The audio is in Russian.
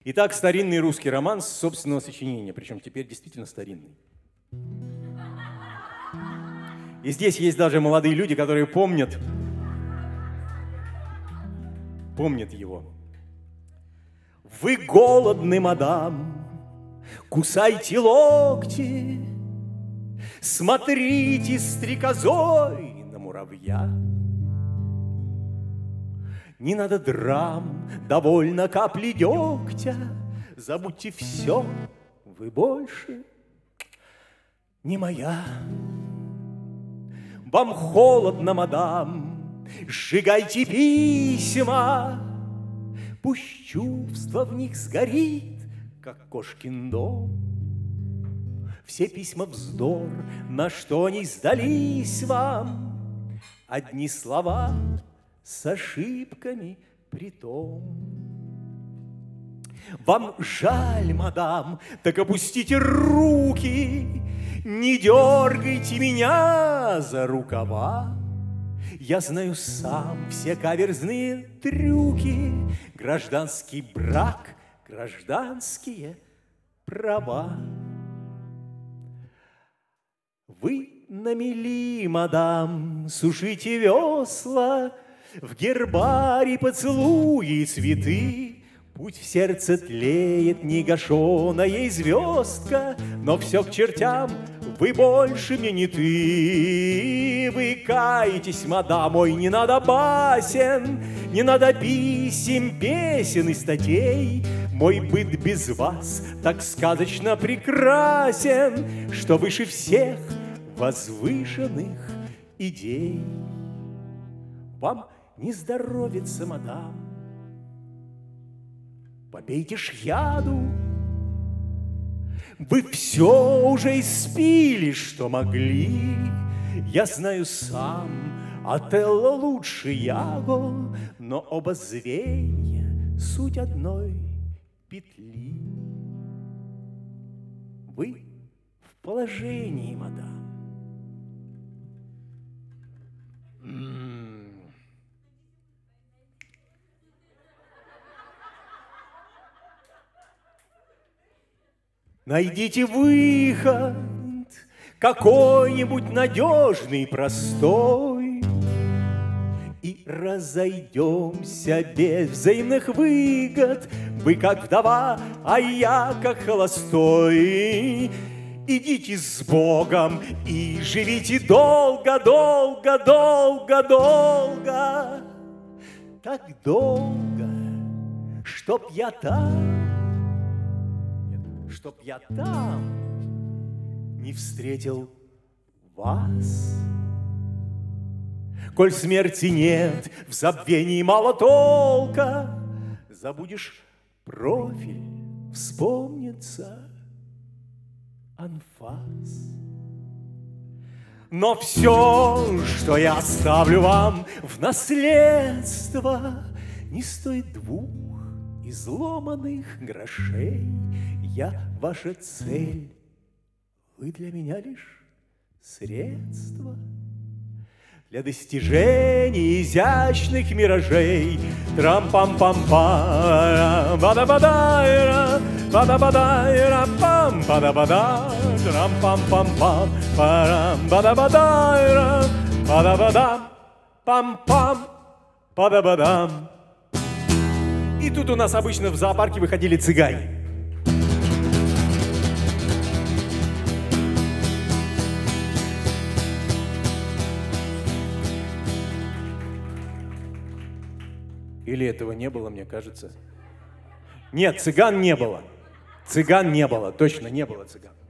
Итак, старинный русский романс собственного сочинения, причем теперь действительно старинный. И здесь есть даже молодые люди, которые помнят его. Вы голодны, мадам, кусайте локти, смотрите стрекозой на муравья. Не надо драм, довольно капли дегтя, забудьте все, вы больше не моя. Вам холодно, мадам, сжигайте письма, пусть чувство в них сгорит, как кошкин дом. Все письма вздор, на что они сдались вам, одни слова с ошибками притом. Вам жаль, мадам, так опустите руки, не дергайте меня за рукава. Я знаю сам все каверзные трюки, гражданский брак, гражданские права. Вы на мели, мадам, сушите весла, в гербарий поцелуи и цветы. Путь в сердце тлеет негашеная звездка, но все к чертям, вы больше мне не ты. Вы каетесь, мадам, ой, не надо басен, не надо писем, песен и статей. Мой быт без вас так сказочно прекрасен, что выше всех возвышенных идей. Вам не здоровится, мадам, попейте ж яду. Вы все уже испили, что могли. Я знаю сам, Отелло лучше Яго, но оба звенья суть одной петли. Вы в положении, мадам. Найдите выход, какой-нибудь надежный, простой, и разойдемся без взаимных выгод. Вы как вдова, а я как холостой. Идите с Богом и живите долго, долго, долго, долго. Так долго, чтоб я там не встретил вас. Коль смерти нет, в забвении мало толка. Забудешь профиль, вспомнится анфас. Но все, что я оставлю вам в наследство, не стоит 2 изломанных грошей. Я ваша цель, вы для меня лишь средство для достижения изящных миражей. Трам-пам-пам-пам, бада-бадайра, бада-бадайра, пам, бада-бада, трам-пам-пам-пам, парам, бада-бадайра, бада-бадам, пам-пам, бада-бадам. И тут у нас обычно в зоопарке выходили цыгане. Или этого не было, мне кажется. Нет, цыган не было. Цыган не было, точно не было цыган.